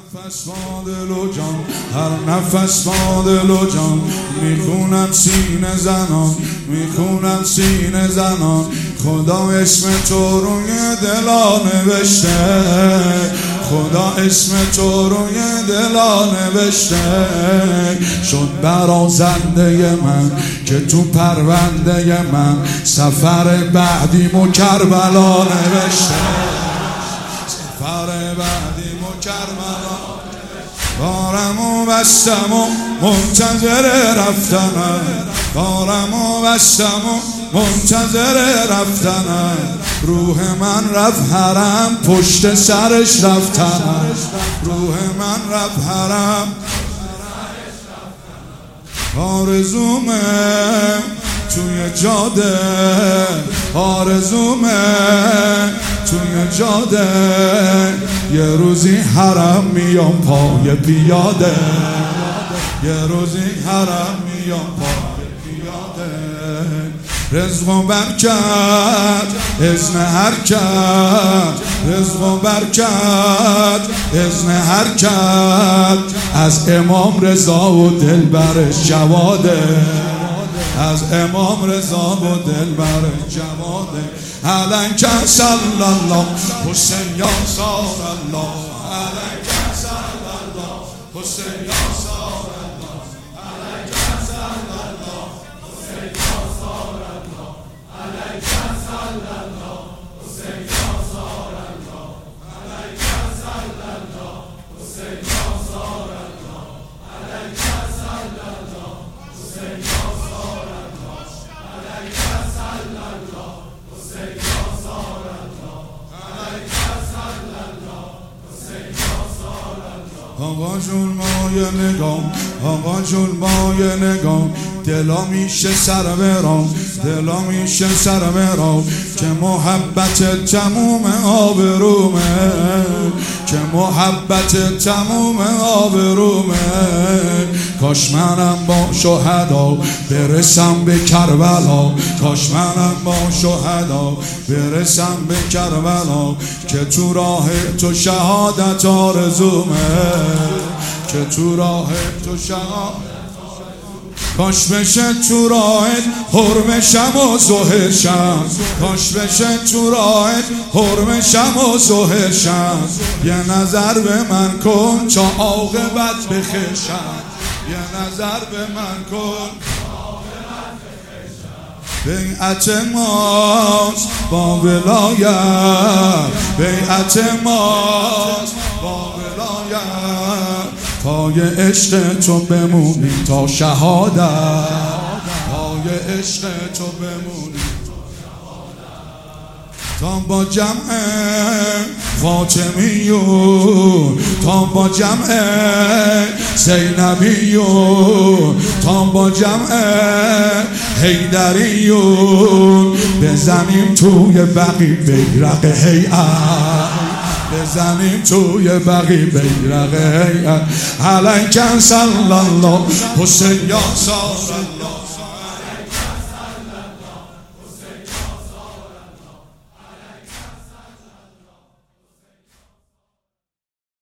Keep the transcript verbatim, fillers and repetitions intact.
نفس با دل و جان، هر نفس با دل و جان، میخونم سینه زنان، میخونم سینه زنان. خدا اسم تو روی دلا نوشته، خدا اسم تو روی دلا نوشته. شد برازنده من که تو پرونده من، سفر بعدی مو کربلا نوشته، سفر بعدی مو کربلا. بارمو بستم و منتظر رفتنم، بارمو بستم و منتظر رفتنم. روح من رفت حرم، پشت سرش رفتنم، روح من رفت حرم. آرزومه توی جاده، آرزومه توی جاده، یه روزی حرم میام پای پیاده، یه روزی حرم میام پای پیاده. رزق و برکت اذن حرکت، رزق و برکت اذن حرکت، از امام رضا و دلبرش جواده، از امام رضا و دلبرش جواده. علیک صلی الله حسین یا صار الله، علیک صلی الله حسین یا صار الله، علیک صلی الله حسین یا صار الله، علیک صلی الله حسین یا صار الله، علیک صلی الله حسین یا صار الله، علیک صلی الله حسین یا صار الله، علیک صلی الله حسین یا صار الله، علیک صلی الله حسین یا صار الله. آقا جون مایه نگام، آقا جون مایه نگام، دلا میشه سر برام، دلا میشه سر برام. که محبت تموم آبرومه، که محبت تموم آبرومه. کاش منم با شهدا برسم به کربلا، کاش منم با شهدا برسم به کربلا. که تو راه تو شهادت آرزومه، که تو راه تو شهادت. کاش بشه تو راهت حرم شم و ظهر شم، کاش بشه تو راهت حرم شم و ظهر شم. یه نظر به من کن تا عاقبت بخشم، یه نظر به من کن. بیعت ماست با ولایت، بیعت ماست با ولایت. پای عشق تو بمونیم تا شهادت، پای عشق تو بمونیم تا با جمع فاطمیون، تا با جمع زینبیون، تا با جمع حیدریون. بزنیم توی بقی بیرق هیئت، بزنیم توی بقی بیرق هیئت. علیک صلی الله حسین یا صار الله.